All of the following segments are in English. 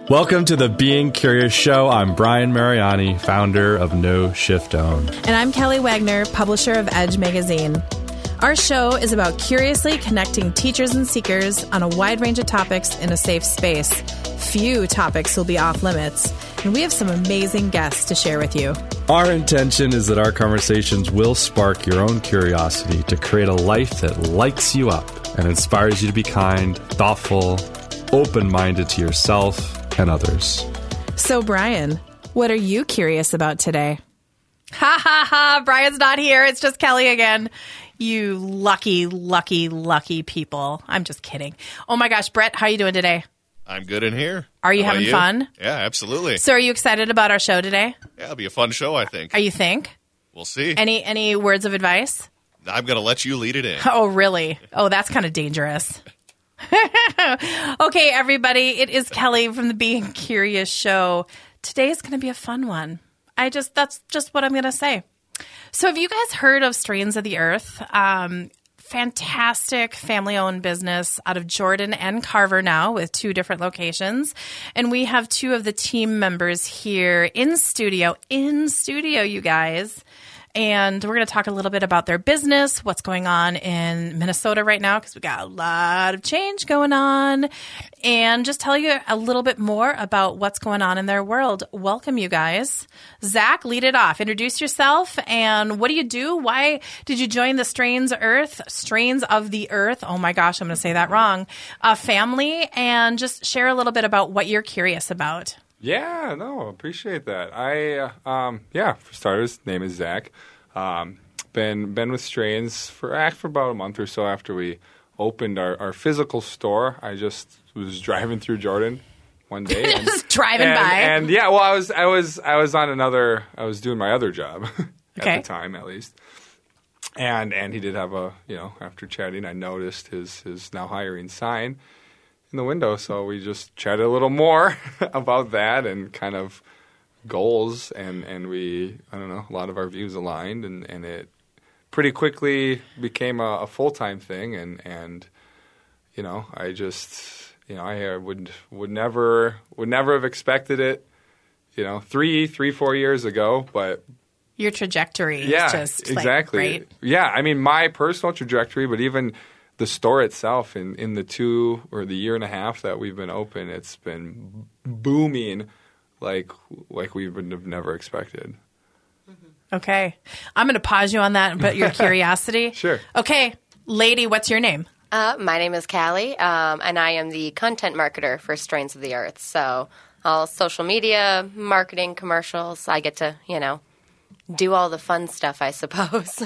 Welcome to the Being Curious Show. I'm Brian Mariani, founder of No Shift Own. And I'm Kelly Wagner, publisher of Edge Magazine. Our show is about curiously connecting teachers and seekers on a wide range of topics in a safe space. Few topics will be off limits, and we have some amazing guests to share with you. Our intention is that our conversations will spark your own curiosity to create a life that lights you up and inspires you to be kind, thoughtful, open-minded to yourself and others. So, Brian, what are you curious about today? Ha ha ha! Brian's not here. It's just Kelly again. You lucky, lucky, lucky people. I'm just kidding. Oh my gosh, Brett, how are you doing today? I'm good in here. Are you having fun? Yeah, absolutely. So are you excited about our show today? Yeah, it'll be a fun show, I think. Are you think? We'll see. Any words of advice? I'm going to let you lead it in. Oh, really? Oh, that's kind of dangerous. Okay, everybody, it is Kelly from the Being Curious Show. Today is going to be a fun one. That's just what I'm going to say. So have you guys heard of Strains of the Earth? Fantastic family-owned business out of Jordan and Carver now with 2 different locations. And we have 2 of the team members here in studio, you guys. And we're going to talk a little bit about their business, what's going on in Minnesota right now, because we got a lot of change going on, and just tell you a little bit more about what's going on in their world. Welcome, you guys. Zach, lead it off. Introduce yourself, and what do you do? Why did you join the Strains of the Earth? Oh my gosh, I'm going to say that wrong. Family, and just share a little bit about what you're curious about. Yeah, no, appreciate that. For starters, name is Zach. Been with Strains for about a month or so after we opened our physical store. I just was driving through Jordan one day, just driving by. And yeah, well, I was doing my other job at the time, at least. And he did have after chatting, I noticed his now hiring sign in the window, so we just chatted a little more about that and kind of goals, and we, I don't know, a lot of our views aligned, and it pretty quickly became a full-time thing, and I just, I would never have expected it, 4 years ago, but your trajectory is just exactly. Right? Yeah, I mean, my personal trajectory, but even the store itself, in the 2 or the year and a half that we've been open, it's been booming like we would have never expected. Okay. I'm going to pause you on that, but your curiosity. Sure. Okay. Lady, what's your name? My name is Callie, and I am the content marketer for Strains of the Earth. So all social media, marketing, commercials, I get to, do all the fun stuff, I suppose.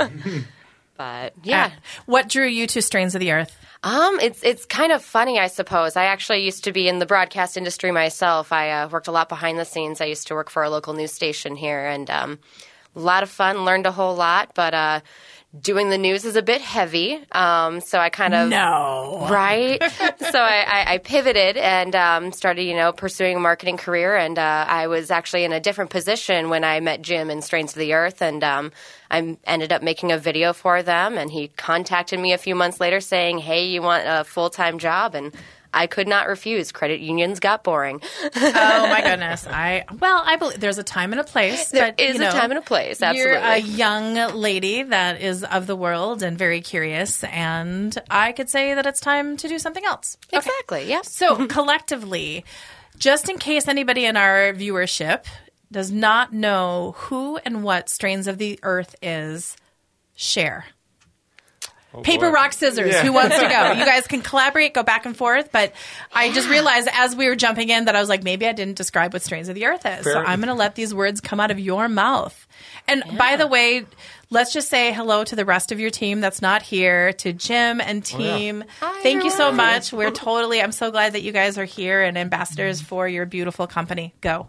But yeah. What drew you to Strains of the Earth? It's kind of funny, I suppose. I actually used to be in the broadcast industry myself. I worked a lot behind the scenes. I used to work for a local news station here, and a lot of fun, learned a whole lot, but doing the news is a bit heavy, so I kind of... No. Right? So I pivoted and started, pursuing a marketing career, and I was actually in a different position when I met Jim in Strains of the Earth, and I ended up making a video for them, and he contacted me a few months later saying, hey, you want a full-time job? And I could not refuse. Credit unions got boring. Oh, my goodness. I believe there's a time and a place. There is a time and a place, absolutely. You're a young lady that is of the world and very curious, and I could say that it's time to do something else. Okay. Exactly, yeah. So, collectively, just in case anybody in our viewership does not know who and what Strains of the Earth is, share. Oh, Paper, boy. rock, scissors. Yeah. Who wants to go? You guys can collaborate, go back and forth. But I just realized as we were jumping in that I was like, maybe I didn't describe what Strains of the Earth is. So I'm going to let these words come out of your mouth. And by the way, let's just say hello to the rest of your team that's not here, to Jim and team. Hi, Thank you so much. I'm so glad that you guys are here and ambassadors for your beautiful company. Go.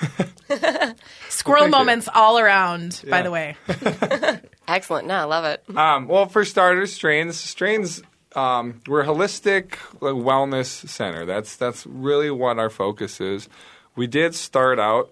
Squirrel moments all around, by the way. Excellent. No, I love it. Well, for starters, Strains, we're a holistic wellness center. That's really what our focus is. We did start out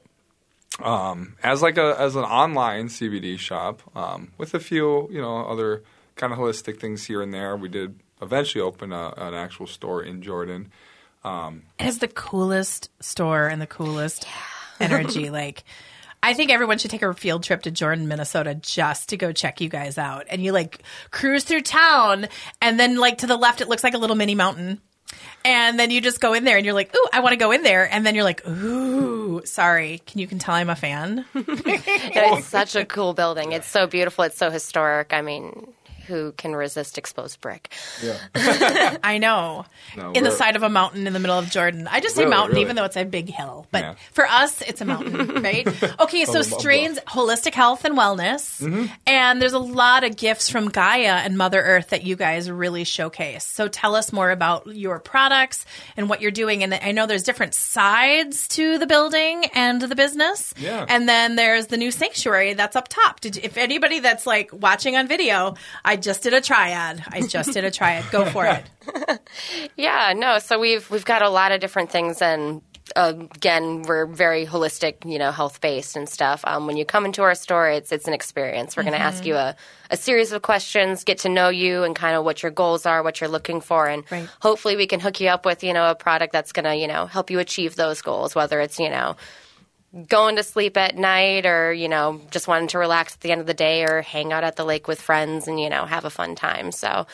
as an online CBD shop with a few other kind of holistic things here and there. We did eventually open an actual store in Jordan. It is the coolest store and the coolest energy. Like, I think everyone should take a field trip to Jordan, Minnesota, just to go check you guys out. And you like cruise through town, and then like to the left, it looks like a little mini mountain. And then you just go in there and you're like, ooh, I want to go in there. And then you're like, ooh, sorry. You can tell I'm a fan. It's such a cool building. It's so beautiful. It's so historic. I mean, who can resist exposed brick? Yeah. I know. No, in the side of a mountain in the middle of Jordan. I just say Really, mountain really? even though it's a big hill. But Yeah. for us, it's a mountain, right? Okay, so Strains Holistic Health and Wellness. Mm-hmm. And there's a lot of gifts from Gaia and Mother Earth that you guys really showcase. So tell us more about your products and what you're doing. And I know there's different sides to the building and the business. Yeah. And then there's the new sanctuary that's up top. If anybody that's like watching on video, I just did a triad. Go for it. Yeah, no. So we've got a lot of different things, and again, we're very holistic, health based and stuff. When you come into our store, it's an experience. We're going to ask you a series of questions, get to know you, and kind of what your goals are, what you're looking for, and hopefully we can hook you up with a product that's going to help you achieve those goals. Whether it's going to sleep at night, or just wanting to relax at the end of the day, or hang out at the lake with friends and have a fun time. So.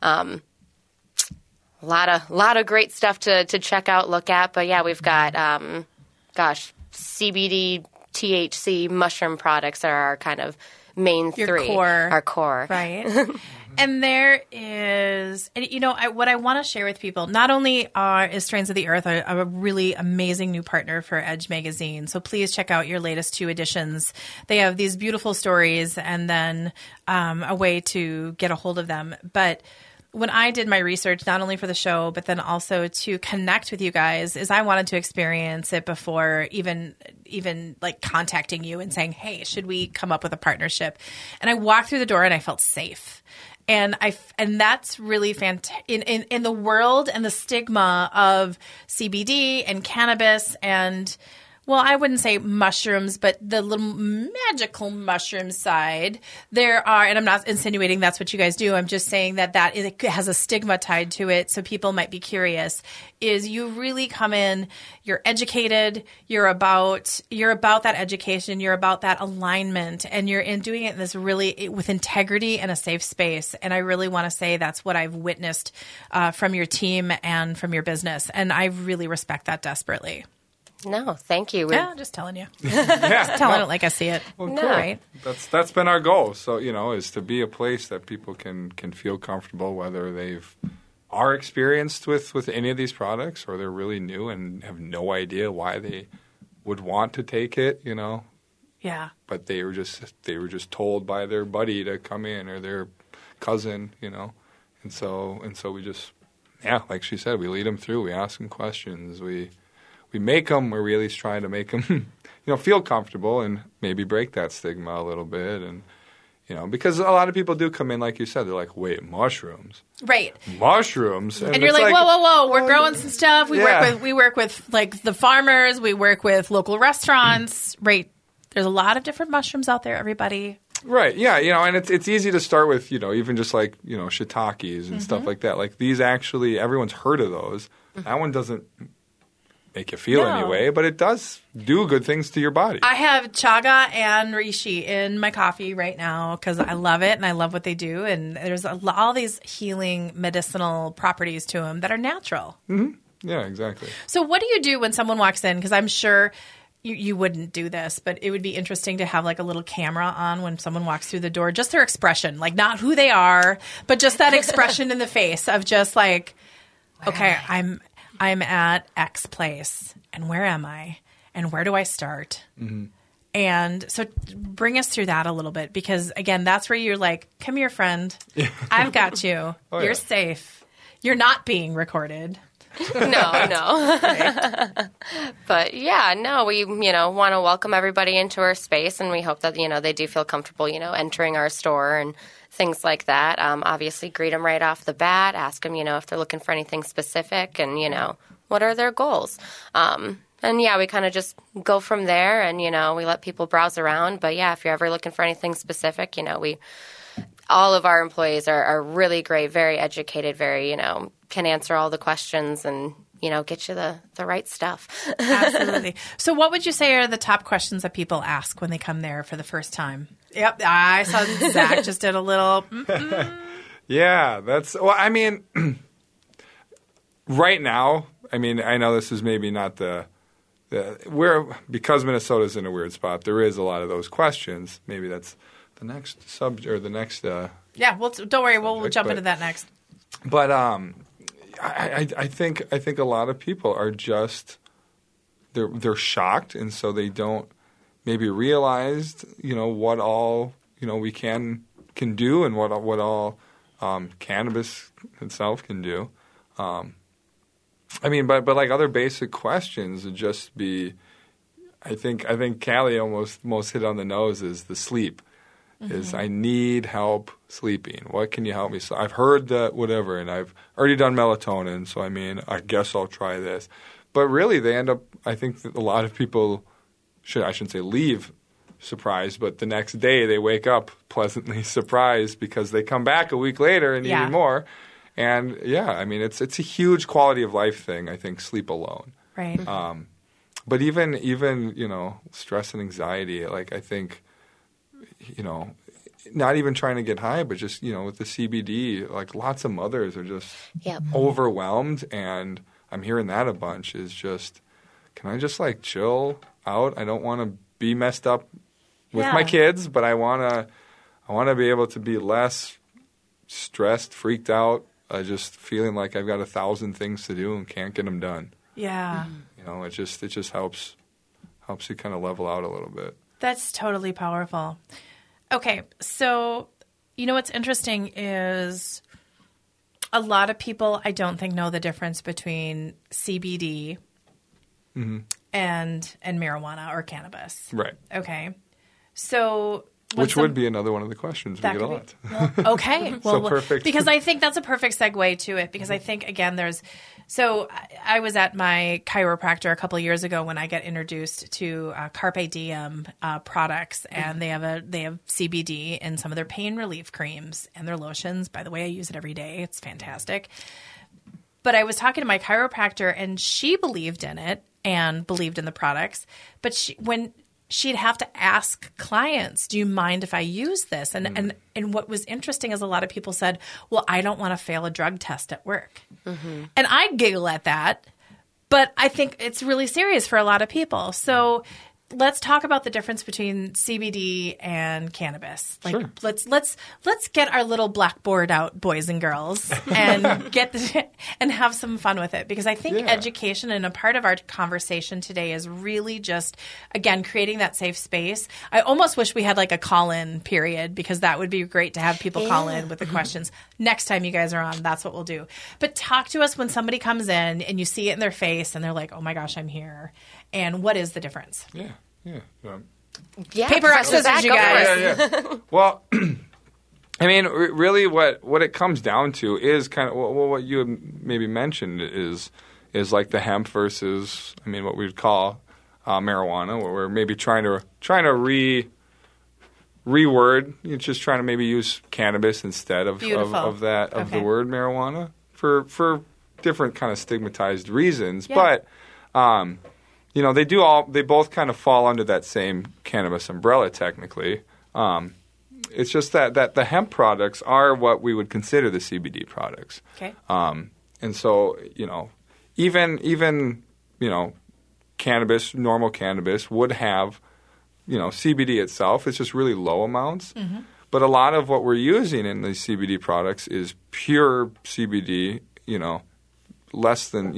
A lot of great stuff to check out, look at. But yeah, we've got, CBD, THC, mushroom products are our kind of main three. Our core. Right. And there is, what I want to share with people, not only is Strains of the Earth a really amazing new partner for Edge Magazine, so please check out your latest 2 editions. They have these beautiful stories and then a way to get a hold of them. But when I did my research, not only for the show, but then also to connect with you guys, is I wanted to experience it before even like contacting you and saying, hey, should we come up with a partnership? And I walked through the door and I felt safe. And that's really fantastic in the world and the stigma of CBD and cannabis and, well, I wouldn't say mushrooms, but the little magical mushroom side. There are, and I'm not insinuating that's what you guys do. I'm just saying that it has a stigma tied to it, so people might be curious. Is you really come in, you're educated, you're about that education, you're about that alignment, and you're doing it in this really with integrity and a safe space. And I really want to say that's what I've witnessed from your team and from your business, and I really respect that desperately. No, thank you. Just telling you. Yeah. Just telling it like I see it. Well, No. cool. Right? That's been our goal. So, is to be a place that people can feel comfortable, whether they've are experienced with any of these products or they're really new and have no idea why they would want to take it, Yeah. But they were just told by their buddy to come in, or their cousin, And so we just, like she said, we lead them through, we ask them questions, we make them, we're really trying to make them, feel comfortable and maybe break that stigma a little bit. And, because a lot of people do come in, like you said, they're like, wait, mushrooms? Right. Mushrooms? And you're like, whoa, we're growing some stuff. We work with like the farmers. We work with local restaurants. Right. There's a lot of different mushrooms out there, everybody. Right, yeah, and it's easy to start with, even just like, shiitakes and stuff like that. Like these actually, everyone's heard of those. That one doesn't make you feel any way, but it does do good things to your body. I have chaga and reishi in my coffee right now because I love it and I love what they do. And there's all these healing medicinal properties to them that are natural. Mm-hmm. Yeah, exactly. So what do you do when someone walks in? Because I'm sure you wouldn't do this, but it would be interesting to have like a little camera on when someone walks through the door, just their expression, like not who they are, but just that expression in the face of just like, okay, I'm at X place, and where am I, and where do I start? Mm-hmm. And so bring us through that a little bit, because again, that's where you're like, come here, friend. I've got you. You're safe. You're not being recorded. No. But we, want to welcome everybody into our space, and we hope that, they do feel comfortable, entering our store and things like that. Obviously greet them right off the bat, ask them, if they're looking for anything specific and, what are their goals. And we kind of just go from there, and, we let people browse around. But if you're ever looking for anything specific, all of our employees are really great, very educated, very, can answer all the questions and get you the right stuff. Absolutely. So what would you say are the top questions that people ask when they come there for the first time? Yep. I saw Zach just did a little. Yeah, I mean, right now, I mean, I know this is maybe not because Minnesota's in a weird spot, there is a lot of those questions. Maybe that's the next subject or the next. Yeah, well, don't worry, we'll jump into that next. But I think a lot of people are just they're shocked, and so they don't maybe realize what all we can do and what all cannabis itself can do. I mean, but like other basic questions would just be, I think Callie most hit on the nose is the sleep. Is I need help sleeping. What can you help me? So I've heard that whatever, and I've already done melatonin. So I mean, I guess I'll try this. But really, they end up. I think that a lot of people I shouldn't say leave surprised, but the next day they wake up pleasantly surprised because they come back a week later and need more. And yeah, I mean, it's a huge quality of life thing. I think sleep alone. Right. But even stress and anxiety. Like I think. Not even trying to get high, but just, with the CBD, like lots of mothers are just overwhelmed. And I'm hearing that a bunch is just, can I just like chill out? I don't want to be messed up with my kids, but I want to be able to be less stressed, freaked out, just feeling like I've got 1,000 things to do and can't get them done. Yeah. It just helps you kind of level out a little bit. That's totally powerful. Okay, so what's interesting is a lot of people I don't think know the difference between CBD and marijuana or cannabis. Right. Okay. So which would be another one of the questions we get a lot. Okay. Well, perfect. Because I think that's a perfect segue to it because I think, again, So I was at my chiropractor a couple of years ago when I got introduced to Carpe Diem products, and they have CBD in some of their pain relief creams and their lotions. By the way, I use it every day. It's fantastic. But I was talking to my chiropractor, and she believed in it and believed in the products. But she'd have to ask clients, do you mind if I use this? And what was interesting is a lot of people said, well, I don't want to fail a drug test at work. Mm-hmm. And I giggle at that, but I think it's really serious for a lot of people. So let's talk about the difference between CBD and cannabis. Like, sure. Let's get our little blackboard out, boys and girls, and and have some fun with it. Because I think education and a part of our conversation today is really just, again, creating that safe space. I almost wish we had like a call-in period because that would be great to have people call in with the questions. Next time you guys are on, that's what we'll do. But talk to us when somebody comes in and you see it in their face and they're like, oh my gosh, I'm here. And what is the difference? Yeah. Paper, rock, scissors, you guys. Yeah. Well, I mean, really what it comes down to is kind of what you had maybe mentioned is like the hemp versus, I mean, what we would call marijuana, where we're maybe trying to reword, just trying to maybe use cannabis instead of the word marijuana for different kind of stigmatized reasons. Yeah. But they both kind of fall under that same cannabis umbrella technically. It's just that the hemp products are what we would consider the CBD products. Okay. And so, even cannabis, normal cannabis would have, CBD itself. It's just really low amounts. Mm-hmm. But a lot of what we're using in these CBD products is pure CBD, less than,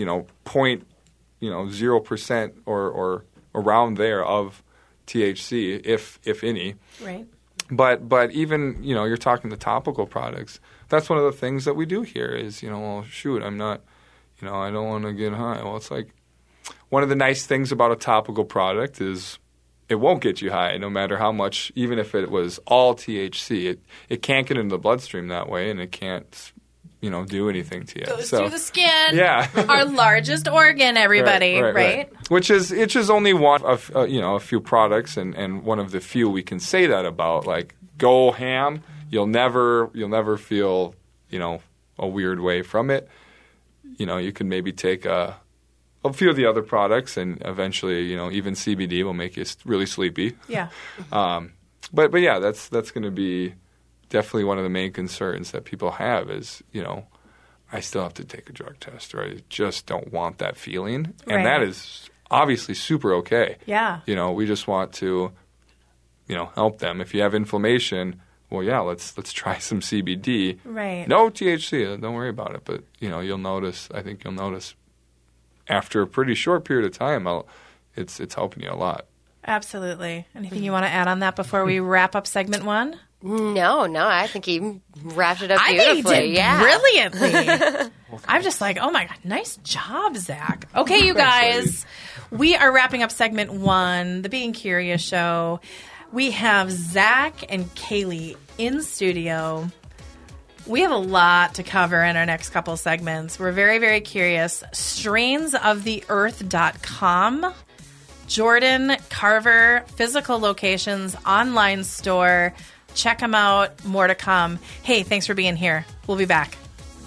0% or around there of THC, if any. Right. But even, you're talking the topical products. That's one of the things that we do here is, well, shoot, I'm not, I don't want to get high. Well, it's like one of the nice things about a topical product is it won't get you high no matter how much, even if it was all THC. It can't get into the bloodstream that way, and it can't do anything to you. Goes through the skin. Yeah. Our largest organ, everybody, right? Which is only one of, a few products and one of the few we can say that about. Like, go ham. You'll never feel, a weird way from it. You can maybe take a a few of the other products, and eventually, even CBD will make you really sleepy. Yeah. But yeah, that's going to be definitely one of the main concerns that people have is, I still have to take a drug test, or I just don't want that feeling. Right. And that is obviously super okay. Yeah. We just want to, help them. If you have inflammation, well, yeah, let's try some CBD. Right. No THC, don't worry about it. But, you'll notice after a pretty short period of time, it's helping you a lot. Absolutely. Anything you want to add on that before we wrap up segment 1? No, I think he wrapped it up beautifully. I think he did brilliantly. I'm just like, oh my God, nice job, Zach. Okay, you guys, we are wrapping up segment 1, the Being Curious show. We have Zach and Kaylee in studio. We have a lot to cover in our next couple segments. We're very, very curious. Strainsoftheearth.com. Jordan Carver, physical locations, online store. Check them out. More to come. Hey, thanks for being here. We'll be back.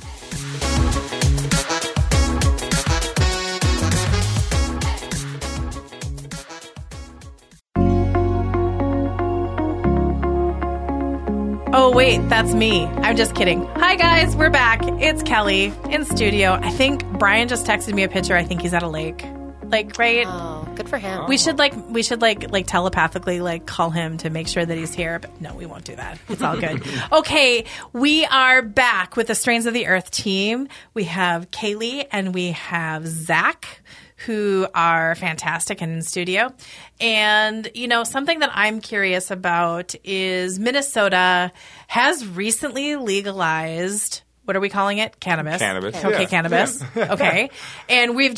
Oh, wait, that's me. I'm just kidding. Hi, guys. We're back. It's Kelly in studio. I think Brian just texted me a picture. I think he's at a lake. Right? Oh, good for him. We should telepathically call him to make sure that he's here, but no, we won't do that. It's all good. Okay, we are back with the Strains of the Earth team. We have Kaylee and we have Zach, who are fantastic and in studio. And, something that I'm curious about is Minnesota has recently legalized, what are we calling it? Cannabis. Cannabis. Okay, yeah. cannabis. Okay. And we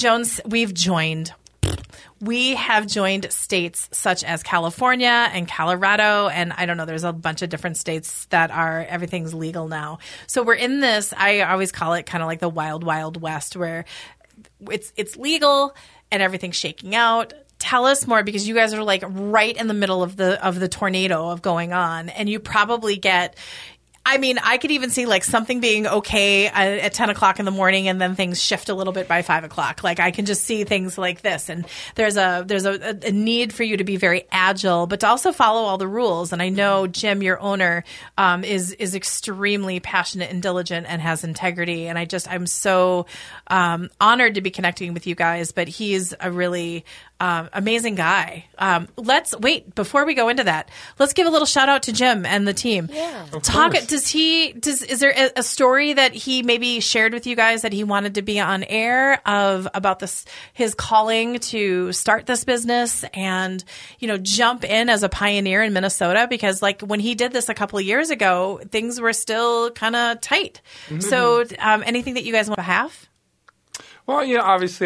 have joined states such as California and Colorado, and I don't know, there's a bunch of different states that everything's legal now. So we're in this, I always call it kind of like the wild, wild west, where it's legal and everything's shaking out. Tell us more, because you guys are right in the middle of the tornado of going on, and you probably get, I could even see something being okay at 10 o'clock in the morning, and then things shift a little bit by 5 o'clock. I can just see things like this. And there's a need for you to be very agile, but to also follow all the rules. And I know Jim, your owner, is extremely passionate and diligent and has integrity. And I'm so honored to be connecting with you guys, but he's a really amazing guy. Before we go into that, let's give a little shout out to Jim and the team. Yeah. Is there a story that he maybe shared with you guys that he wanted to be on air about his calling to start this business and, jump in as a pioneer in Minnesota? Because when he did this a couple of years ago, things were still kind of tight. Mm-hmm. So, anything that you guys want to have? Well, obviously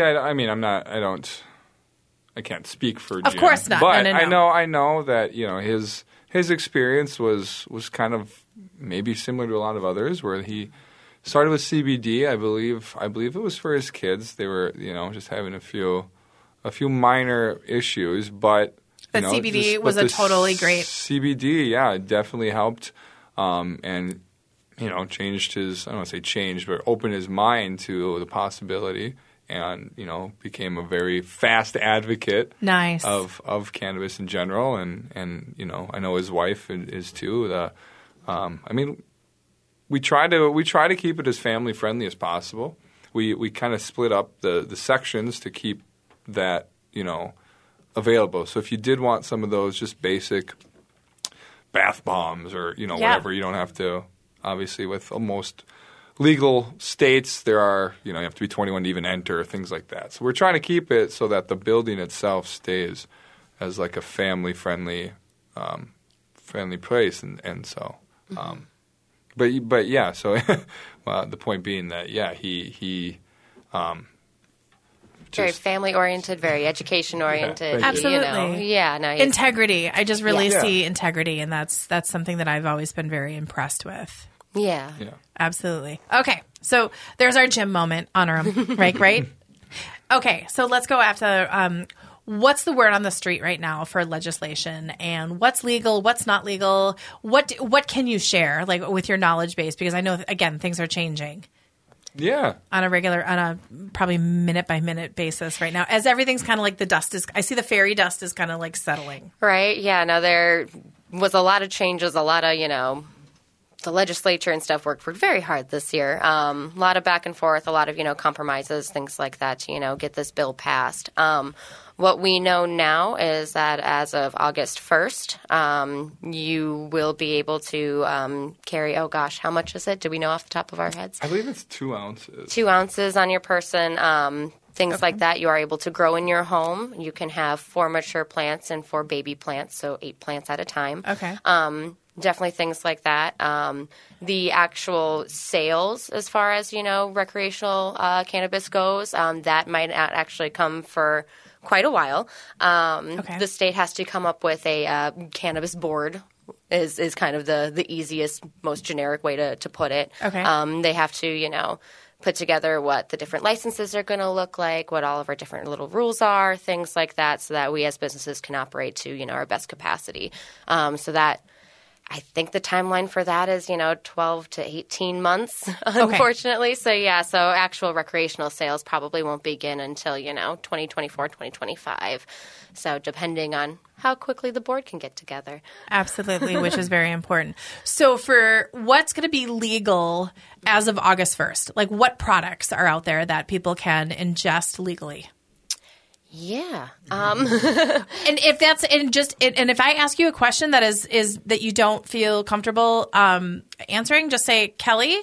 I can't speak for Jim. Of course not. But No. I know that his experience was kind of maybe similar to a lot of others, where he started with CBD. I believe it was for his kids. They were just having a few minor issues, but CBD was a totally great CBD. Yeah, it definitely helped, and changed his, I don't want to say changed, but opened his mind to the possibility. And became a very fast advocate nice. of cannabis in general, and I know his wife is too. We try to keep it as family friendly as possible. We kind of split up the sections to keep that available. So if you did want some of those just basic bath bombs or whatever, you don't have to. Obviously, with most legal states, there are, you have to be 21 to even enter, things like that. So we're trying to keep it so that the building itself stays as a family-friendly place. And so, but yeah, so the point being that, yeah, he very family-oriented, very education-oriented. Yeah, absolutely. Yeah, no, integrity. I just really see integrity, and that's something that I've always been very impressed with. Yeah. Absolutely. Okay, so there's our Jim moment. Honor him, right? Okay, so let's go after what's the word on the street right now for legislation, and what's legal, what's not legal? What can you share with your knowledge base? Because I know, again, things are changing. Yeah. On a probably minute by minute basis right now, as everything's kind of like I see the fairy dust is kind of like settling. Right. Yeah. No, there was a lot of changes, a lot of, the legislature and stuff worked very hard this year. A lot of back and forth, a lot of, compromises, things like that to, get this bill passed. What we know now is that as of August 1st, you will be able to carry, oh gosh, how much is it? Do we know off the top of our heads? I believe it's 2 ounces. 2 ounces on your person. Things like that you are able to grow in your home. You can have 4 mature plants and 4 baby plants, so 8 plants at a time. Okay. Definitely things like that. The actual sales, as far as, recreational cannabis goes, that might not actually come for quite a while. The state has to come up with a cannabis board is kind of the easiest, most generic way to put it. Okay. They have to, put together what the different licenses are going to look like, what all of our different little rules are, things like that, so that we as businesses can operate to, our best capacity. So that I think the timeline for that is, 12 to 18 months, unfortunately. Okay. So actual recreational sales probably won't begin until, 2024, 2025. So depending on how quickly the board can get together. Absolutely, which is very important. So for what's going to be legal as of August 1st, like what products are out there that people can ingest legally? Yeah. And if that's and if I ask you a question that is that you don't feel comfortable answering, just say, Kelly,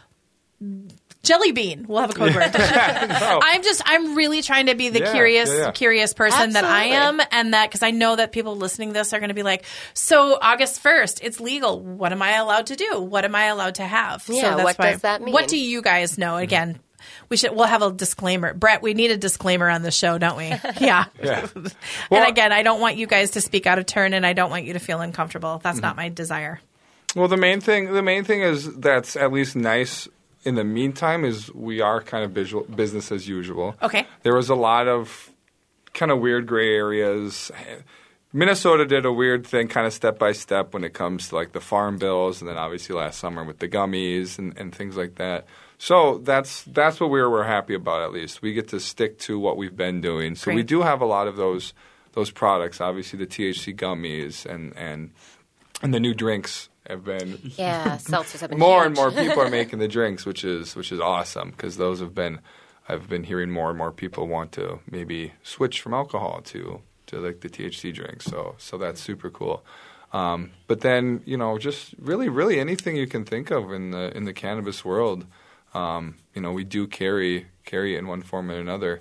jelly bean. We'll have a code word. No. I'm really trying to be the curious person that I am, and that because I know that people listening to this are going to be like, so August 1st, it's legal. What am I allowed to do? What am I allowed to have? Yeah. So that's does that mean? What do you guys know? Again. We'll have a disclaimer. Brett, we need a disclaimer on the show, don't we? Yeah. Yeah. Well, Well, and again, I don't want you guys to speak out of turn, and I don't want you to feel uncomfortable. That's not my desire. Well, the main thing is that's at least nice in the meantime is we are kind of business as usual. Okay. There was a lot of kind of weird gray areas. Minnesota did a weird thing kind of step by step when it comes to like the farm bills, and then obviously last summer with the gummies and things like that. So that's what we're happy about, at least. We get to stick to what we've been doing. So Great. we do have a lot of those products. Obviously the THC gummies and the new drinks have been seltzers have been more huge. and more people are making the drinks, which is awesome because those I've been hearing more and more people want to maybe switch from alcohol to like the THC drinks. So that's super cool. But then, just really anything you can think of in the cannabis world. We do carry it in one form or another.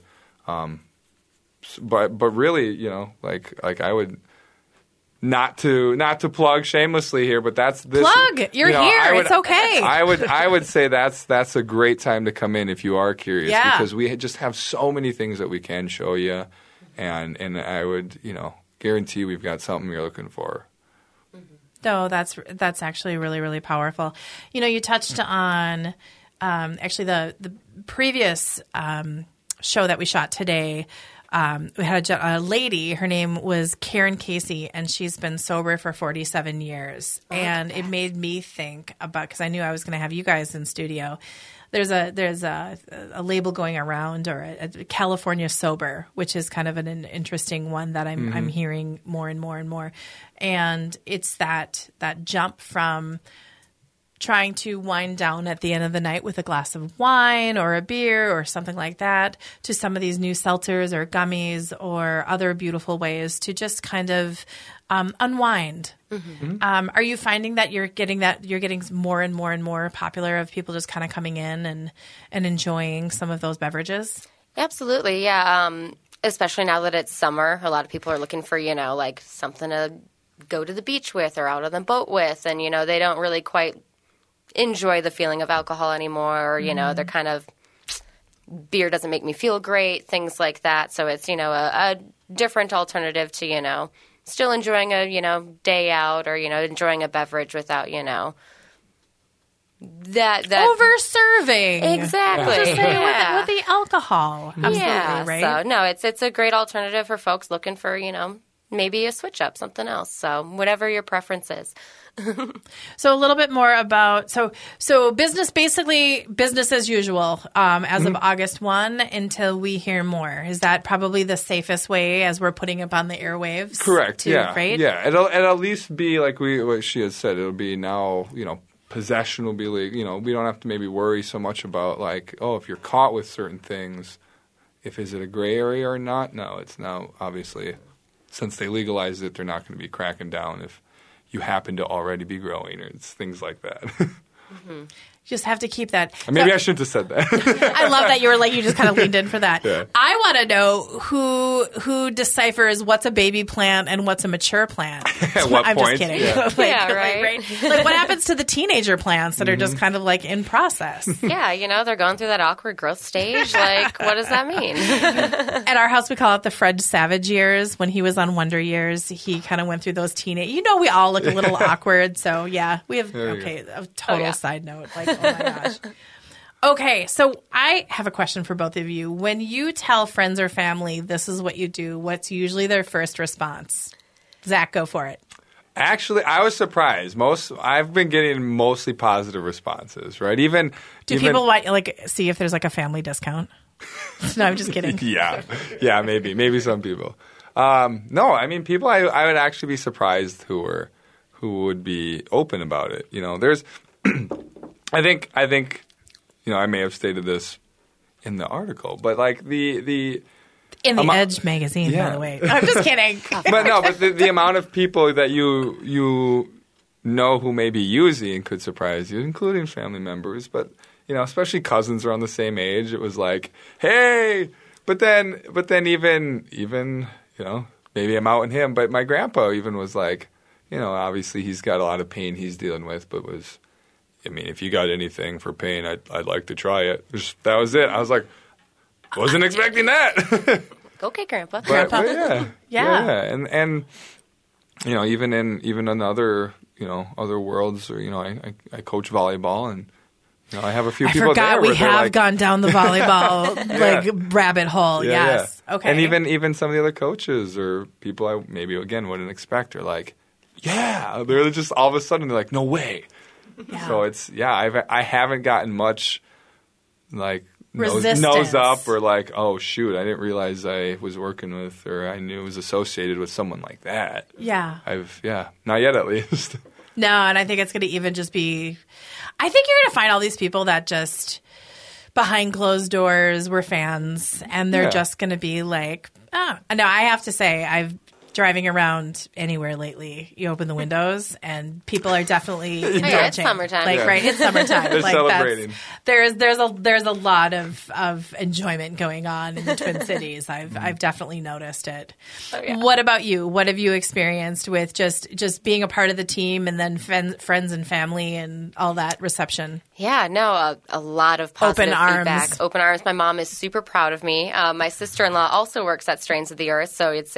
But really, like I would not to plug shamelessly here, but that's this plug. You're here. It's okay. I would say that's a great time to come in if you are curious because we just have so many things that we can show you, and I would guarantee we've got something you're looking for. No, that's actually really, really powerful. You touched on actually the previous show that we shot today. We had a lady, her name was Karen Casey, and she's been sober for 47 years. Okay. And it made me think about, because I knew I was going to have you guys in studio. There's a label going around, or a California Sober, which is kind of an interesting one that I'm hearing more and more and more. And it's that jump from trying to wind down at the end of the night with a glass of wine or a beer or something like that, to some of these new seltzers or gummies or other beautiful ways to just kind of unwind. Mm-hmm. Are you finding that you're getting more and more and more popular of people just kind of coming in and enjoying some of those beverages? Absolutely, yeah. Especially now that it's summer, a lot of people are looking for, like something to go to the beach with or out on the boat with, and they don't really quite enjoy the feeling of alcohol anymore, or they're kind of, beer doesn't make me feel great, things like that. So it's a different alternative to still enjoying a day out, or enjoying a beverage without that over serving. Exactly. Just saying with the alcohol. Absolutely, right? So no, it's a great alternative for folks looking for maybe a switch up, something else. So whatever your preference is. So a little bit more about so business, basically business as usual as of August 1 until we hear more. Is that probably the safest way as we're putting up on the airwaves? Correct. Yeah. Right? Yeah. It'll at least be like what she has said. It'll be now, possession will be we don't have to maybe worry so much about like, oh, if you're caught with certain things, is it a gray area or not? No, it's now obviously, since they legalized it, they're not going to be cracking down if you happen to already be growing or it's things like that. Mm-hmm. Just have to keep that. Maybe I shouldn't have said that. I love that you just kind of leaned in for that. Yeah. I want to know who deciphers what's a baby plant and what's a mature plant. At what I'm point? just kidding. Yeah. Right. Like what happens to the teenager plants that are just kind of like in process? Yeah, they're going through that awkward growth stage. Like, what does that mean? At our house, we call it the Fred Savage years. When he was on Wonder Years, he kind of went through those teenage. We all look a little awkward. So yeah, we have a total side note. Like, oh my gosh. Okay, so I have a question for both of you. When you tell friends or family this is what you do, what's usually their first response? Zach, go for it. Actually, I was surprised. I've been getting mostly positive responses, right? Do people see if there's like a family discount? No, I'm just kidding. Yeah, maybe some people. No, I mean people. I would actually be surprised who would be open about it. There's. I think I may have stated this in the article, but like the in the Edge magazine, by the way. I'm just kidding. But the amount of people that you who may be using could surprise you, including family members, but especially cousins around the same age. It was like, hey, but then even maybe I'm outing him, but my grandpa even was like, obviously he's got a lot of pain he's dealing with, but if you got anything for pain, I'd like to try it. That was it. I was like, wasn't expecting that. Okay, Grandpa. But yeah. And even in other other worlds, or I coach volleyball, and I have a few people there. I forgot we have gone down the volleyball rabbit hole. Yes. Yeah. Okay. And even some of the other coaches or people I maybe again wouldn't expect are like, yeah, they're just all of a sudden they're like, no way. Yeah. So I haven't gotten much like resistance. Nose up or like, oh shoot, I didn't realize I was working with or I knew it was associated with someone like that. Yeah. Not yet at least. No, and I think it's going to even just be, I think you're going to find all these people that just behind closed doors were fans and they're just going to be like, oh, no, I have to say I've driving around anywhere lately, you open the windows and people are definitely indulging. Yeah, it's summertime. Right, it's summertime. They're celebrating. There's a lot of enjoyment going on in the Twin Cities. I've definitely noticed it. Oh, yeah. What about you? What have you experienced with just being a part of the team and then friends and family and all that reception? Yeah, no, a lot of positive Open feedback. arms. Open arms. My mom is super proud of me. My sister-in-law also works at Strains of the Earth, so it's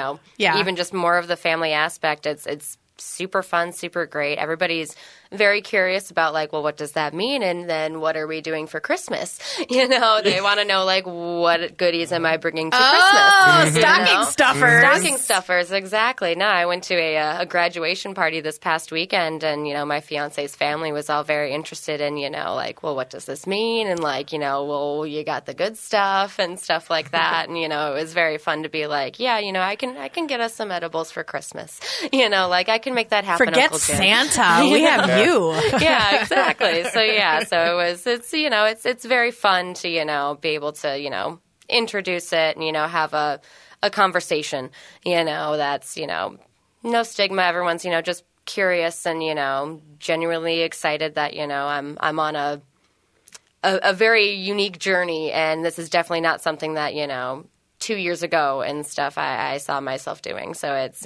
even just more of the family aspect. It's super fun, super great. Everybody's very curious about like, well, what does that mean? And then what are we doing for Christmas? They want to know like, what goodies am I bringing to Christmas? Stocking stuffers. Stocking stuffers, exactly. No, I went to a graduation party this past weekend and, my fiance's family was all very interested in, like, well, what does this mean? And like, well, you got the good stuff and stuff like that. And, it was very fun to be like, yeah, I can get us some edibles for Christmas. Like I can make that happen. Forget Uncle Jim. Santa. We have you. Yeah, exactly. So it's very fun to, be able to, introduce it and, have a conversation, that's, no stigma. Everyone's, just curious and, genuinely excited that, I'm on a very unique journey. And this is definitely not something that, 2 years ago and stuff I saw myself doing. So it's,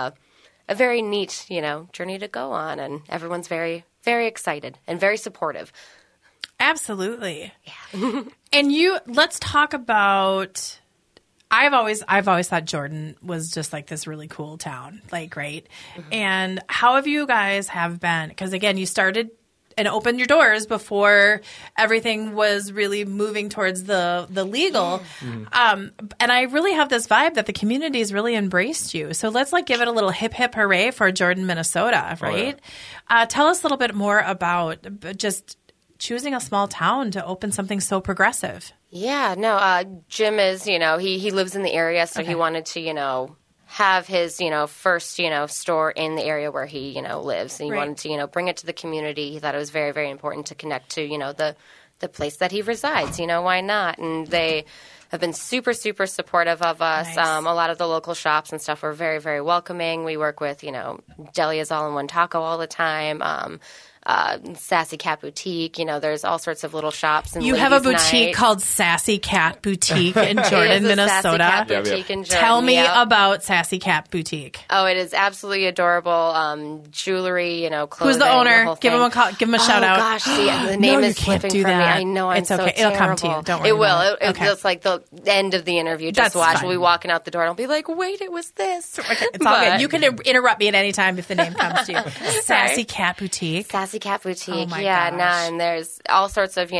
a very neat, journey to go on, and everyone's very, very excited and very supportive. Absolutely. Yeah. And let's talk about. I've always thought Jordan was just like this really cool town, like right. Mm-hmm. And how have you guys have been? Because again, you started and opened your doors before everything was really moving towards the legal. And I really have this vibe that the community's really embraced you. So let's like give it a little hip hip hooray for Jordan, Minnesota, right? Tell us a little bit more about just choosing a small town to open something so progressive. Yeah, no, Jim is, he lives in the area, so he wanted to, have his, first, store in the area where he, lives. And he wanted to, bring it to the community. He thought it was very, very important to connect to, the place that he resides. Why not? And they have been super, super supportive of us. Nice. A lot of the local shops and stuff were very, very welcoming. We work with, Delia's All-in-One Taco all the time. Sassy Cat Boutique. There's all sorts of little shops. And you have a boutique called Sassy Cat Boutique in Jordan, Minnesota. Sassy Cat Boutique in Jordan. Tell me about Sassy Cat Boutique. Oh, it is absolutely adorable. Jewelry, clothing. Who's the owner? Give him a call. Give him a shout out. Oh gosh, see, the name is slipping from me. I know. It's okay. So It'll come to you. Don't worry. It will. About it. It's like the end of the interview. Just That's watch. fine. We'll be walking out the door and I'll be like, "Wait, it was this." Okay, it's all good. You can interrupt me at any time if the name comes to you. Sassy Cat Boutique. Sassy Cat Boutique. Oh my yeah, gosh. and there's all sorts of,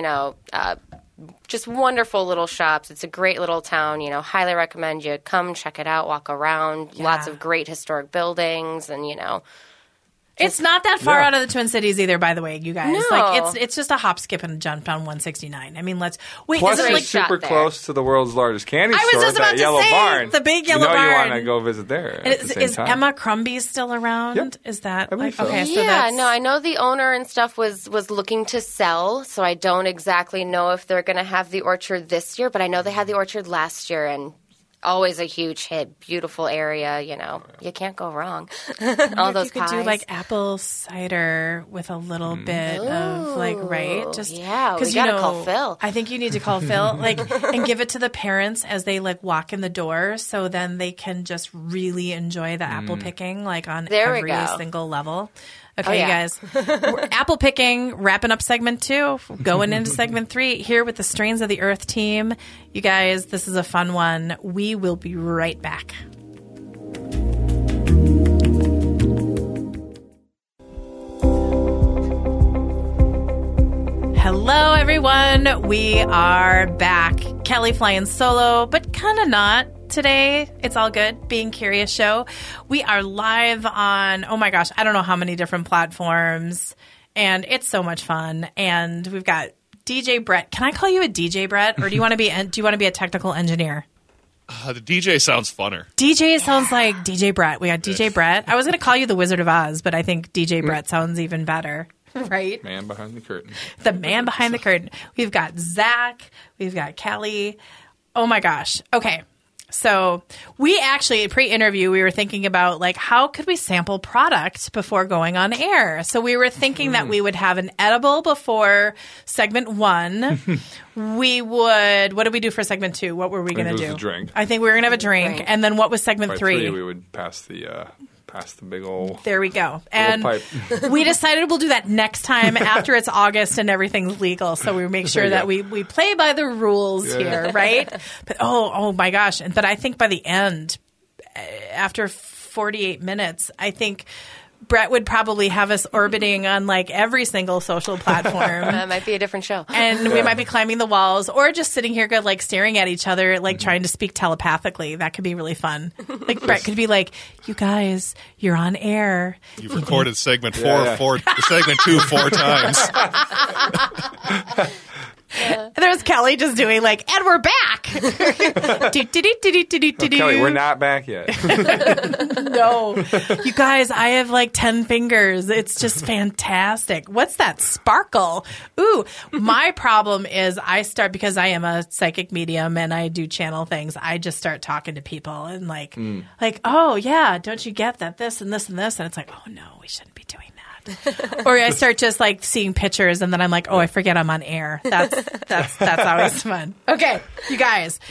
just wonderful little shops. It's a great little town. Highly recommend you come check it out, walk around. Yeah. Lots of great historic buildings, and It's not that far out of the Twin Cities either, by the way, you guys. No. Like it's just a hop, skip, and a jump on 169. I mean, wait. Plus, is it it's like super there? close to the world's largest candy I was store, just about that to yellow say, barn. the big yellow you barn. want to go visit there. At the same Is time. Emma Crumbie still around? Yep. Is that I believe so. okay? So Yeah, that's, no, I know the owner and stuff was looking to sell, so I don't exactly know if they're going to have the orchard this year, but I know they had the orchard last year, and always a huge hit. Beautiful area, you can't go wrong. All those you could pies. do like apple cider with a little bit of right? Just yeah, we 'cause, gotta call Phil. I think you need to call Phil, and give it to the parents as they walk in the door, so then they can just really enjoy the apple picking on There we every go. single level. Okay, yeah. you guys. We're apple picking, wrapping up segment 2, going into segment 3 here with the Strains of the Earth team. You guys, this is a fun one. We will be right back. Hello, everyone. We are back. Kelly flying solo, but kind of not. Today, it's all good. Being Curious show. We are live on, oh my gosh, I don't know how many different platforms, and it's so much fun. And we've got DJ Brett. Can I call you a DJ Brett, or do you want to be a technical engineer? The DJ sounds funner. DJ sounds like DJ Brett. We got DJ Brett. I was going to call you the Wizard of Oz, but I think DJ Brett sounds even better. Right? Man behind the curtain. The man behind the curtain. We've got Zach. We've got Kelly. Oh my gosh. Okay. So we actually, pre-interview, we were thinking about how could we sample product before going on air? So we were thinking that we would have an edible before segment 1. We would, what did we do for segment 2? What were we going to do? It was a drink. I think we were going to have a drink. And then what was segment By 3? we would pass the big old There we go. And pipe. we decided we'll do that next time after it's August and everything's legal. So we make sure that we play by the rules here, right? But oh my gosh. But I think by the end, after 48 minutes, I think Brett would probably have us orbiting on every single social platform. That might be a different show. And we might be climbing the walls or just sitting here staring at each other, trying to speak telepathically. That could be really fun. Brett could be like, you guys, you're on air. You've recorded segment 4 segment 2 4 times. And there was Kelly just doing and we're back. Kelly, we're not back yet. No. You guys, I have 10 fingers. It's just fantastic. What's that sparkle? Ooh, my problem is I start, because I am a psychic medium and I do channel things, I just start talking to people and oh yeah, don't you get that this and this and this? And it's oh no, we shouldn't be doing that. Or I start just seeing pictures and then I'm oh, I forget I'm on air. That's always fun. Okay, you guys.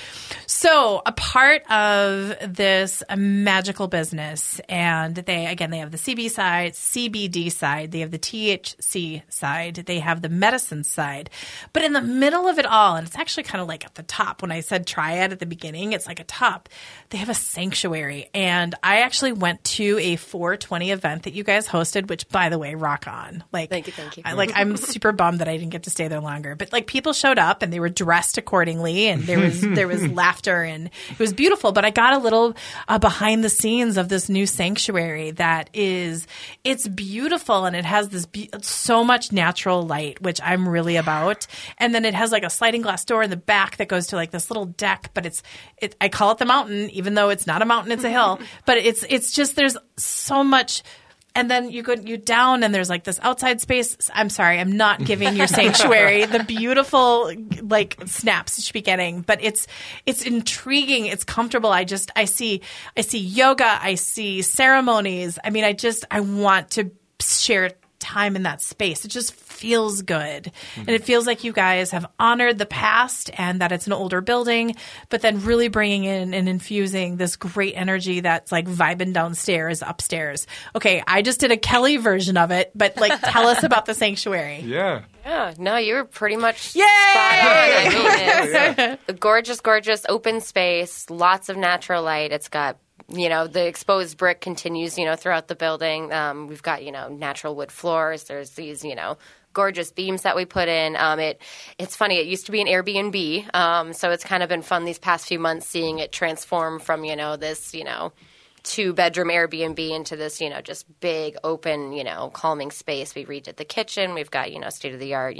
So a part of this magical business, and they have the CBD side, they have the THC side, they have the medicine side. But in the middle of it all, and it's actually kind of like at the top, when I said triad at the beginning, it's like a top, they have a sanctuary. And I actually went to a 420 event that you guys hosted, which, by the way, rock on. Like, thank you. I'm super bummed that I didn't get to stay there longer. But like, people showed up and they were dressed accordingly, and there was laughter, and it was beautiful. But I got a little behind the scenes of this new sanctuary it's beautiful, and it has this so much natural light, which I'm really about. And then it has like a sliding glass door in the back that goes to like this little deck, but I call it the mountain, even though it's not a mountain, it's a hill. But it's just, there's so much. And then you down, and there's like this outside space. I'm sorry, I'm not giving your sanctuary the beautiful like snaps you should be getting, but it's intriguing. It's comfortable. I see yoga. I see ceremonies. I mean, I want to share time in that space. It just feels good. And it feels like you guys have honored the past, and that it's an older building, but then really bringing in and infusing this great energy that's like vibing downstairs, upstairs. Okay, I just did a Kelly version of it, but like, tell us about the sanctuary. Yeah. Yeah, no, you were pretty much Yay! spot on. I mean, it's a gorgeous, gorgeous open space, lots of natural light. It's got, the exposed brick continues, throughout the building. We've got, natural wood floors. There's these, gorgeous beams that we put in. It's funny. It used to be an Airbnb. So it's kind of been fun these past few months seeing it transform from, this, 2-bedroom Airbnb into this, just big, open, calming space. We redid the kitchen. We've got, state-of-the-art,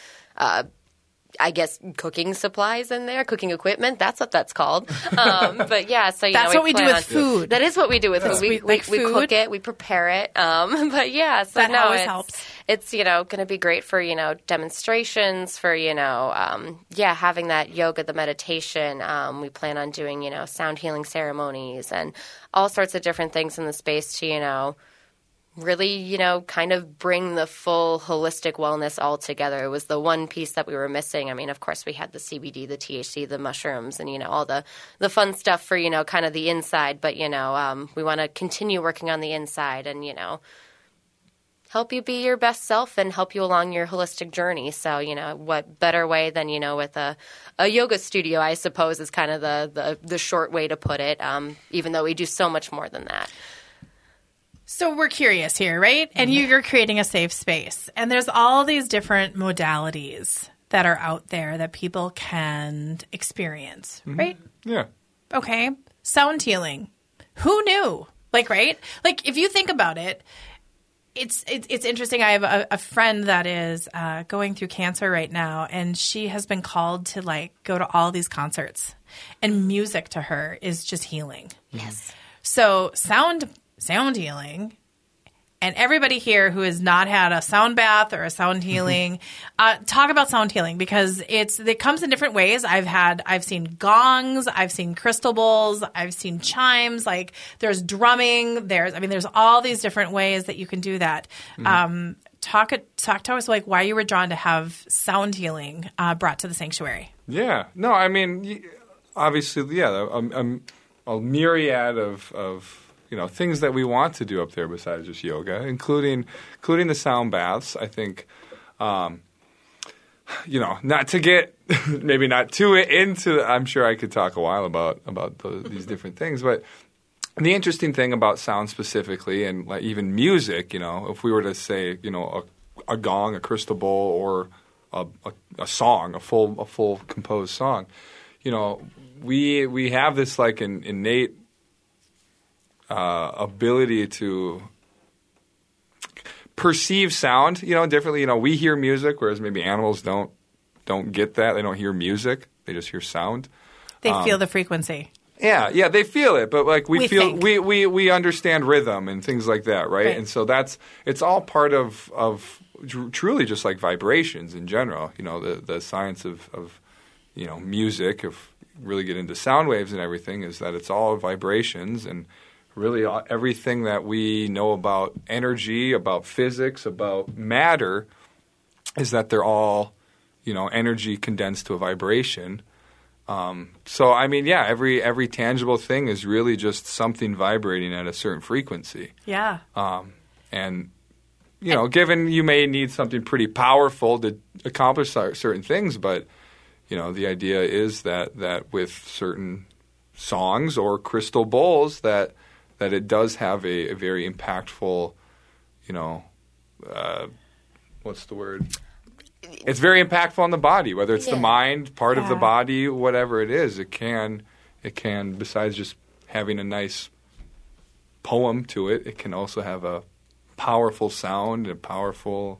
I guess cooking supplies in there, cooking equipment. That's what that's called. But yeah, so that's what we do with food. That is what we do with food. We cook it, we prepare it. But yeah, so that always helps. It's going to be great for demonstrations, for having that yoga, the meditation. We plan on doing sound healing ceremonies and all sorts of different things in the space to really, kind of bring the full holistic wellness all together. It was the one piece that we were missing. I mean, of course, we had the CBD, the THC, the mushrooms, and, all the fun stuff for, kind of the inside. But, we want to continue working on the inside and, help you be your best self and help you along your holistic journey. So, what better way than, with a yoga studio, I suppose, is kind of the short way to put it, even though we do so much more than that. So we're curious here, right? And you're creating a safe space. And there's all these different modalities that are out there that people can experience, right? Yeah. Okay. Sound healing. Who knew? Like, right? Like, if you think about it, it's interesting. I have a friend that is going through cancer right now, and she has been called to, like, go to all these concerts. And music to her is just healing. Yes. So sound healing, and everybody here who has not had a sound bath or a sound healing, talk about sound healing, because it comes in different ways. I've seen gongs, I've seen crystal bowls, I've seen chimes, like there's drumming, there's all these different ways that you can do that. Talk to us, like, why you were drawn to have sound healing brought to the sanctuary. Yeah. No, I mean, obviously, yeah, a myriad of things that we want to do up there besides just yoga, including the sound baths. I think, not to get maybe not too into. I'm sure I could talk a while about these different things, but the interesting thing about sound specifically, and like even music, if we were to say, a gong, a crystal bowl, or a song, a full composed song, we have this like an innate ability to perceive sound, differently. We hear music, whereas maybe animals don't get that. They don't hear music; they just hear sound. They feel the frequency. Yeah, they feel it, but like we feel, think. we understand rhythm and things like that, right? And so it's all part of truly just like vibrations in general. The science of music, if you really get into sound waves and everything, is that it's all vibrations, and really everything that we know about energy, about physics, about matter, is that they're all energy condensed to a vibration. So I mean, yeah, every tangible thing is really just something vibrating at a certain frequency. Yeah. And given you may need something pretty powerful to accomplish certain things, but the idea is that with certain songs or crystal bowls that it does have a very impactful, what's the word? It's very impactful on the body, whether it's the mind, part of the body, whatever it is. It can, besides just having a nice poem to it, it can also have a powerful sound and powerful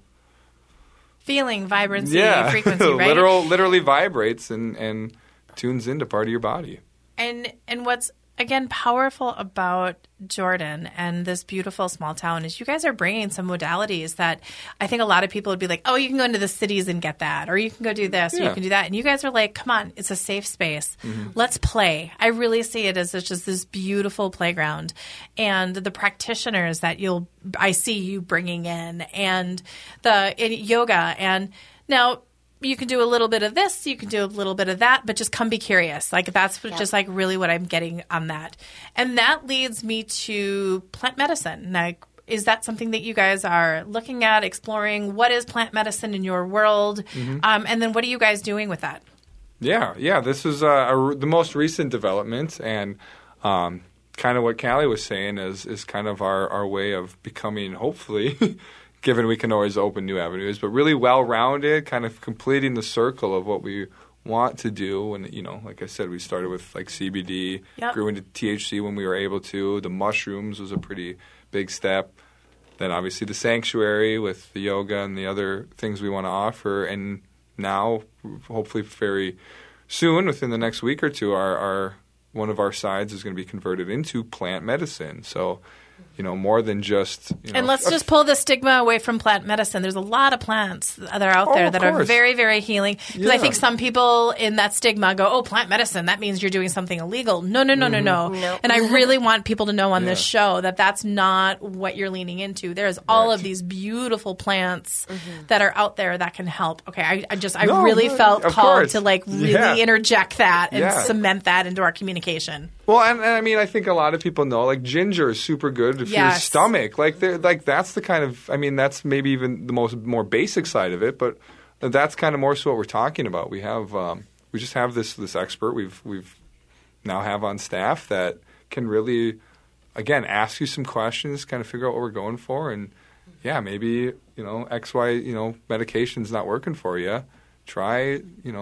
feeling, vibrancy, frequency, right? Literally vibrates and tunes into part of your body. And what's, again, powerful about Jordan and this beautiful small town is you guys are bringing some modalities that I think a lot of people would be like, oh, you can go into the cities and get that, or you can go do this, or you can do that. And you guys are like, come on, it's a safe space. Mm-hmm. Let's play. I really see it as just this beautiful playground. And the practitioners that I see you bringing in, and in yoga. And now, you can do a little bit of this, you can do a little bit of that, but just come be curious. Like that's just like really what I'm getting on that. And that leads me to plant medicine. Like, is that something that you guys are looking at, exploring? What is plant medicine in your world? Mm-hmm. And then what are you guys doing with that? Yeah. This is the most recent development, and kind of what Callie was saying is kind of our way of becoming, hopefully, given we can always open new avenues, but really well-rounded, kind of completing the circle of what we want to do. And, like I said, we started with like CBD, grew into THC when we were able to. The mushrooms was a pretty big step. Then obviously the sanctuary with the yoga and the other things we want to offer. And now, hopefully very soon, within the next week or two, our one of our sides is going to be converted into plant medicine. So more than just and let's just pull the stigma away from plant medicine. There's a lot of plants that are out there that are very, very healing. Because I think some people in that stigma go, oh, plant medicine, that means you're doing something illegal. No. And I really want people to know on this show that that's not what you're leaning into. There's all of these beautiful plants that are out there that can help. Okay, I really felt called to like really interject that and cement that into our communication. Well, and I mean, I think a lot of people know, like, ginger is super good for your stomach. Like, that's the kind of, I mean, that's maybe even the more basic side of it, but that's kind of more so what we're talking about. We have, we just have this expert we've now have on staff that can really, again, ask you some questions, kind of figure out what we're going for, and maybe X, Y, medication's not working for you. Try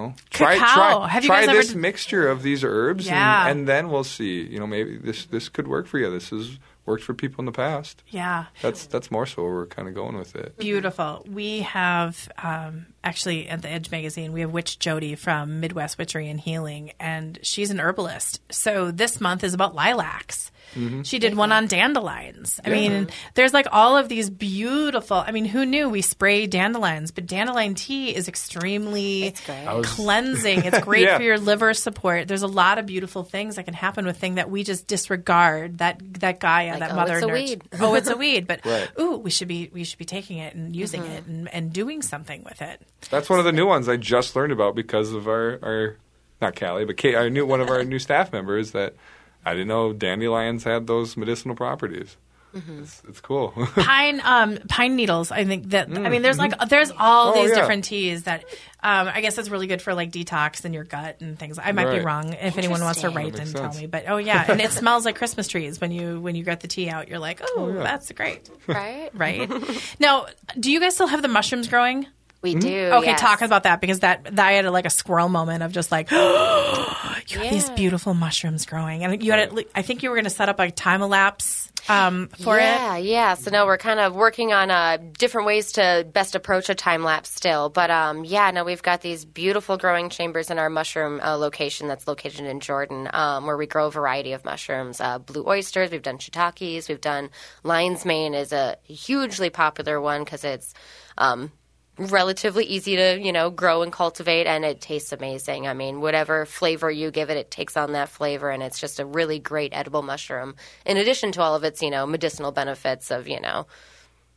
this mixture of these herbs, and then we'll see. Maybe this could work for you. This has worked for people in the past. Yeah, that's more so where we're kind of going with it. Beautiful. We have actually at the Edge magazine, we have Witch Jody from Midwest Witchery and Healing, and she's an herbalist. So this month is about lilacs. Mm-hmm. She did one on dandelions. I mean, there's like all of these beautiful, I mean, who knew we spray dandelions? But dandelion tea is extremely cleansing. It's great for your liver support. There's a lot of beautiful things that can happen with things that we just disregard. That Gaia, that Mother Nature. Weed. Oh, it's a weed. But we should be taking it and using it and doing something with it. That's one of the new ones I just learned about because of our not Callie, but Kate, one of our new staff members that I didn't know dandelions had those medicinal properties. Mm-hmm. It's cool. Pine needles. I think that. I mean, there's all these different teas that. I guess it's really good for like detox in your gut and things. I might be wrong. If anyone wants to write and tell me, but and it smells like Christmas trees when you get the tea out. You're like, that's great, right? Now, do you guys still have the mushrooms growing? We do. Okay, talk about that because I had like a squirrel moment of just like, you have these beautiful mushrooms growing, and you had. I think you were going to set up a time elapse for it. Yeah. So no, we're kind of working on different ways to best approach a time lapse still, but we've got these beautiful growing chambers in our mushroom location that's located in Jordan, where we grow a variety of mushrooms. Blue oysters. We've done shiitakes. We've done lion's mane is a hugely popular one because it's. Relatively easy to, grow and cultivate, and it tastes amazing. I mean, whatever flavor you give it, it takes on that flavor, and it's just a really great edible mushroom. In addition to all of its, medicinal benefits of,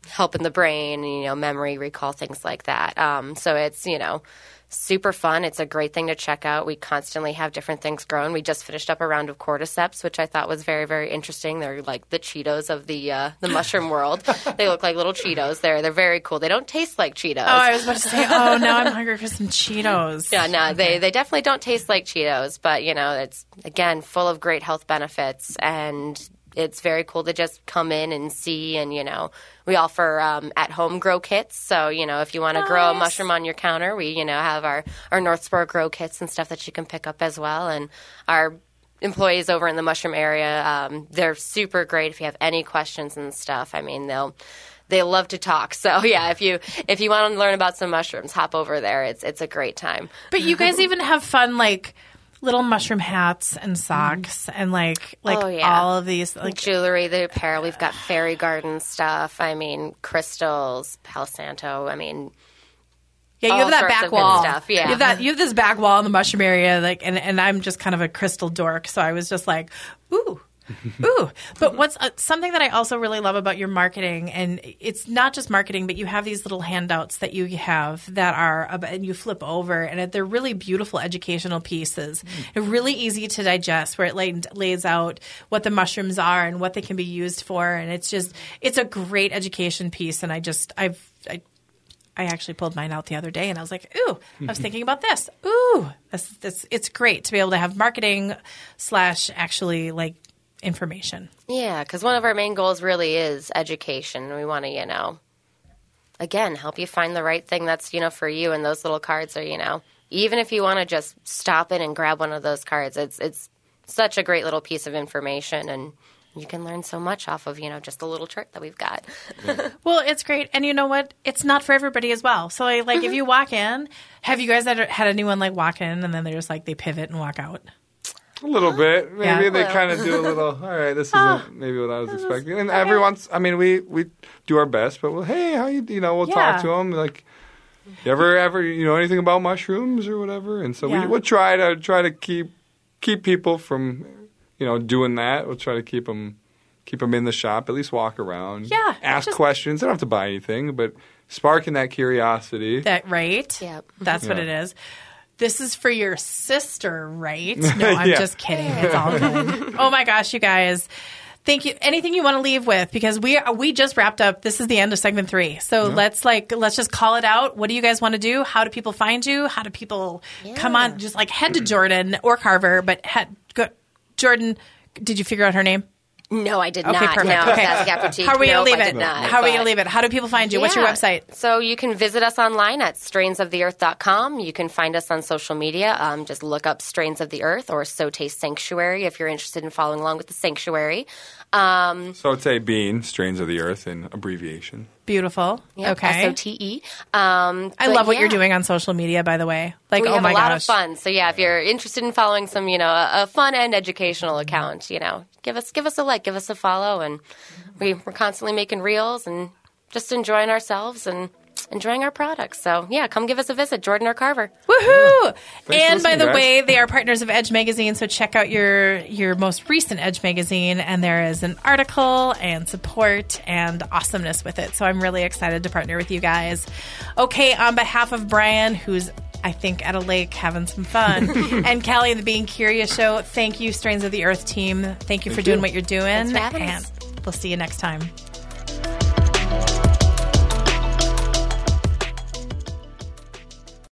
helping the brain, memory, recall, things like that. So it's, super fun. It's a great thing to check out. We constantly have different things grown. We just finished up a round of cordyceps, which I thought was very, very interesting. They're like the Cheetos of the mushroom world. They look like little Cheetos. They're very cool. They don't taste like Cheetos. Oh, I was about to say, now I'm hungry for some Cheetos. Yeah, no, they definitely don't taste like Cheetos, but, it's, again, full of great health benefits, and it's very cool to just come in and see, and, we offer at-home grow kits. So, if you want to grow a mushroom on your counter, we, have our North Spur grow kits and stuff that you can pick up as well. And our employees over in the mushroom area, they're super great if you have any questions and stuff. I mean, they love to talk. So, yeah, if you want to learn about some mushrooms, hop over there. It's a great time. But you guys even have fun, like, little mushroom hats and socks and all of these jewelry, the apparel. We've got fairy garden stuff. I mean, crystals, Palo Santo. I mean, yeah, you have that back wall. Stuff. Yeah, you have this back wall in the mushroom area, and I'm just kind of a crystal dork, so I was just like, ooh. Ooh, but what's something that I also really love about your marketing, and it's not just marketing, but you have these little handouts that you have that are, and you flip over, and they're really beautiful educational pieces. They're really easy to digest, where it lays out what the mushrooms are and what they can be used for, and it's a great education piece. And I actually pulled mine out the other day, and I was like, ooh, I was thinking about this. Ooh, it's great to be able to have marketing / actually like information. Yeah, because one of our main goals really is education. We want to, again, help you find the right thing that's, for you. And those little cards are, even if you want to just stop in and grab one of those cards, it's such a great little piece of information, and you can learn so much off of, just a little chart that we've got. Well, it's great. And you know what? It's not for everybody as well. So, if you walk in, have you guys ever had anyone, walk in and then they're just, they pivot and walk out? A little bit. Maybe they kind of do a little, all right, this isn't maybe what I was expecting. And every once, we do our best, but, hey, how you, we'll talk to them. Like, you ever, anything about mushrooms or whatever? And so we'll try to keep people from, doing that. We'll try to keep them in the shop, at least walk around. Yeah. Ask questions. They don't have to buy anything, but sparking that curiosity. Right? Yep. That's what it is. This is for your sister, right? No, I'm just kidding. It's all good. Oh my gosh, you guys. Thank you. Anything you want to leave with? Because we just wrapped up. This is the end of segment 3. So let's just call it out. What do you guys want to do? How do people find you? How do people come on? Just head to Jordan or Carver, but Jordan, did you figure out her name? No, I did not. Okay, perfect. No, okay. How are we going to leave it? How are we going to leave it? How do people find you? What's your website? So you can visit us online at strainsoftheearth.com. You can find us on social media. Just look up Strains of the Earth or Sote Sanctuary if you're interested in following along with the sanctuary. Sote being Strains of the Earth in abbreviation. Beautiful. Yep, okay. SOTE. I love what you're doing on social media, by the way. We have a lot of fun. So if you're interested in following some, a fun and educational account, give us a like, give us a follow, and we're constantly making reels and just enjoying ourselves and enjoying our products. So, come give us a visit, Jordan or Carver. Woohoo! And by the way, they are partners of Edge Magazine, so check out your most recent Edge Magazine, and there is an article and support and awesomeness with it. So I'm really excited to partner with you guys. Okay, on behalf of Brian, who's I think at a lake having some fun, and Callie and the Being Curious Show, thank you, Strains of the Earth team. Thank you for doing what you're doing. Thanks for having us. We'll see you next time.